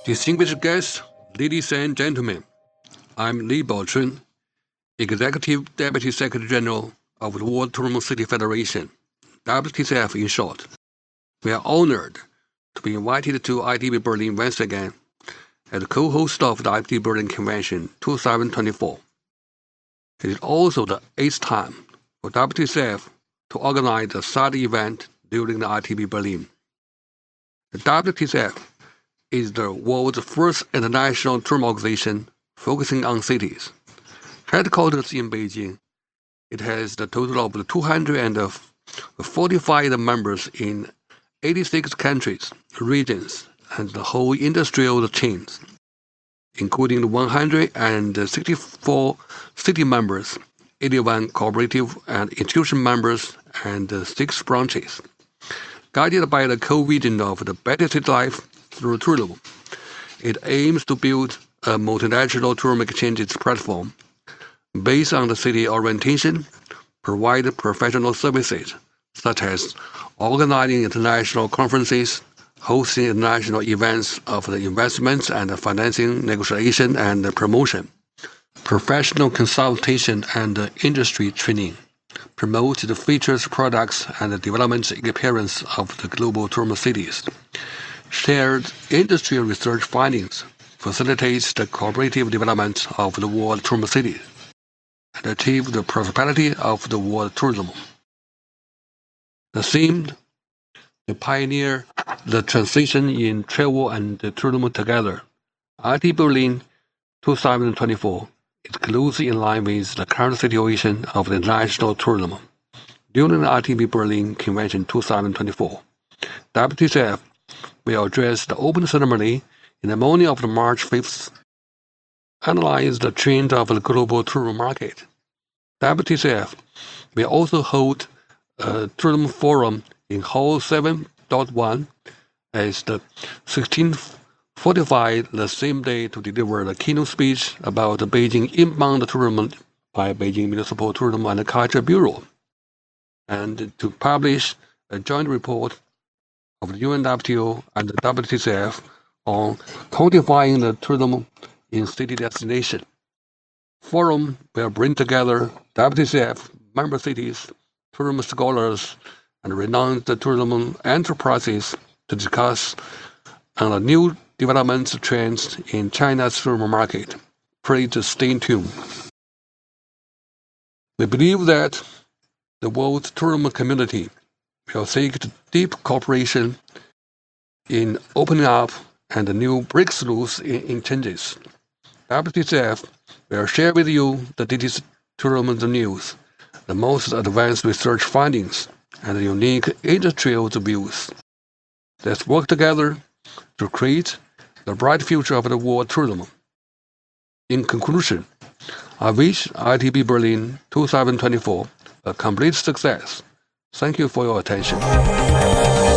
Distinguished guests, ladies and gentlemen, I'm Li Baochun, Executive Deputy Secretary General of the World Tournament City Federation, WTCF in short. We are honored to be invited to ITB Berlin once again as co-host of the ITB Berlin Convention 2024. It is also the 8th time for WTCF to organize a such event during the ITB Berlin. The WTCF is the world's first international tournament organization focusing on cities. Headquartered in Beijing, it has the total of 245 members in 86 countries, regions, and the whole industrial chains, including 164 city members, 81 cooperative and institution members, and 6 branches. Guided by the core vision of the better city life through tourism, it aims to build a multilateral tournament exchanges platform based on the city orientation, provide professional services such as organizing international conferences, hosting international events of the investments and financing, negotiation and promotion, professional consultation and industry training, promote the features, products, and the development experience of the global tournament cities, shared industry research findings, facilitates the cooperative development of the world tournament cities, and achieve the prosperity of the world tourism. The theme, to pioneer the transition in travel and tourism together, ITB Berlin 2024 is closely in line with the current situation of the international tourism. During the ITB Berlin Convention 2024, WTCF will address the opening ceremony in the morning of March 5th, analyze the trend of the global tourism market. WTCF will also hold a tourism forum in Hall 7.1 as the 16:45 the same day to deliver the keynote speech about the Beijing inbound tourism by Beijing Municipal Tourism and Culture Bureau, and to publish a joint report of the UNWTO and the WTCF on quantifying the tourism in city destination. Forum will bring together WTCF member cities, tourism scholars, and renowned tourism enterprises to discuss on the new development trends in China's tourism market. Please stay tuned. We believe that the world tourism community will seek deep cooperation in opening up and new breakthroughs in changes. WTCF will share with you the latest tourism news, the most advanced research findings, and unique industrial views. Let's work together to create the bright future of the world tourism. In conclusion, I wish ITB Berlin 2024 a complete success. Thank you for your attention.